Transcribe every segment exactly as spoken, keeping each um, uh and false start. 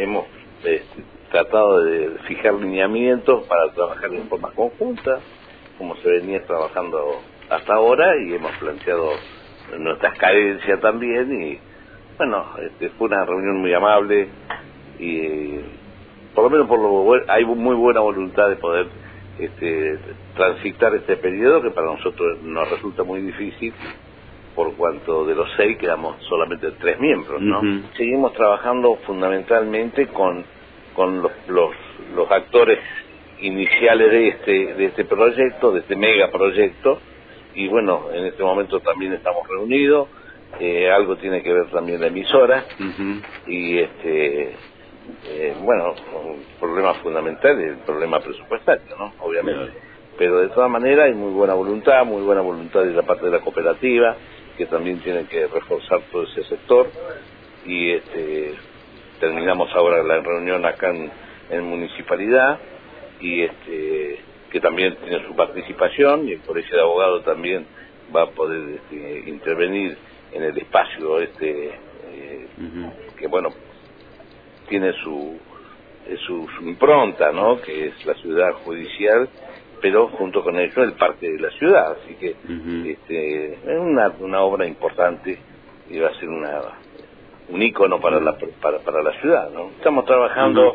hemos este, tratado de fijar lineamientos para trabajar en forma conjunta, como se venía trabajando hasta ahora, y hemos planteado nuestras carencias también, y bueno, este, fue una reunión muy amable, y por lo menos por lo hay muy buena voluntad de poder este, transitar este periodo, que para nosotros nos resulta muy difícil, por cuanto de los seis quedamos solamente tres miembros, ¿no? Uh-huh. Seguimos trabajando fundamentalmente con con los, los los actores iniciales de este de este proyecto, de este megaproyecto, y bueno, en este momento también estamos reunidos, eh, algo tiene que ver también la emisora, uh-huh. y este eh, bueno, un problema fundamental es el problema presupuestario, ¿no? Obviamente, yeah. Pero de todas maneras hay muy buena voluntad, muy buena voluntad de la parte de la cooperativa, que también tiene que reforzar todo ese sector, y este terminamos ahora la reunión acá en, en municipalidad, y este que también tiene su participación, y el colegio de abogados también va a poder este, intervenir en el espacio este eh, uh-huh. que bueno tiene su, su su impronta, ¿no? Que es la ciudad judicial, pero junto con ello el parque de la ciudad, así que uh-huh. este es una una obra importante y va a ser una un ícono para la para para la ciudad, ¿no? Estamos trabajando uh-huh.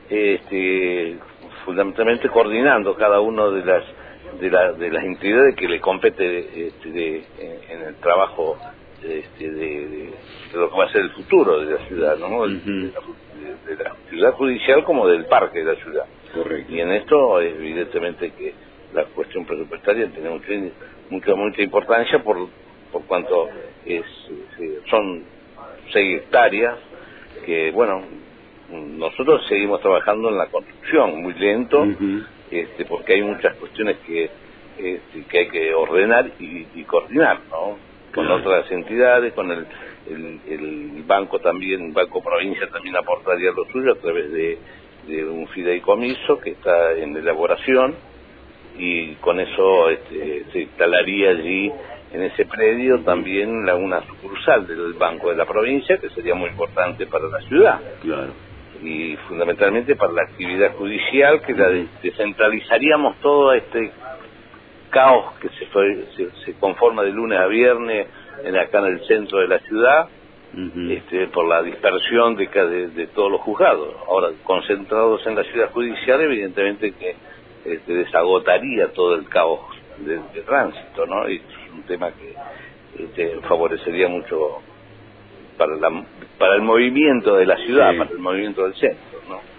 este fundamentalmente coordinando cada uno de las de, la, de las entidades que le compete este, de, en, en el trabajo este, de, de, de lo que va a ser el futuro de la ciudad, ¿no? Uh-huh. de, la, de, de la ciudad judicial como del parque de la ciudad. Correcto. Y en esto evidentemente que la cuestión presupuestaria tiene mucha mucha, mucha importancia por por cuanto es, es son seis hectáreas que bueno, nosotros seguimos trabajando en la construcción muy lento, uh-huh. este porque hay muchas cuestiones que este, que hay que ordenar y, y coordinar, ¿no? Con claro. otras entidades, con el, el el banco también, Banco Provincia también aportaría lo suyo a través de de un fideicomiso que está en elaboración, y con eso este, se instalaría allí en ese predio también la, una sucursal del Banco de la Provincia, que sería muy importante para la ciudad. Claro. Y fundamentalmente para la actividad judicial, que la descentralizaríamos todo este caos que se, fue, se, se conforma de lunes a viernes en, acá en el centro de la ciudad, uh-huh. este, por la dispersión de, de, de todos los juzgados. Ahora, concentrados en la ciudad judicial, evidentemente que este, desagotaría todo el caos de, de tránsito, ¿no? Y es un tema que este, favorecería mucho para la para el movimiento de la ciudad, sí. para el movimiento del centro, ¿no?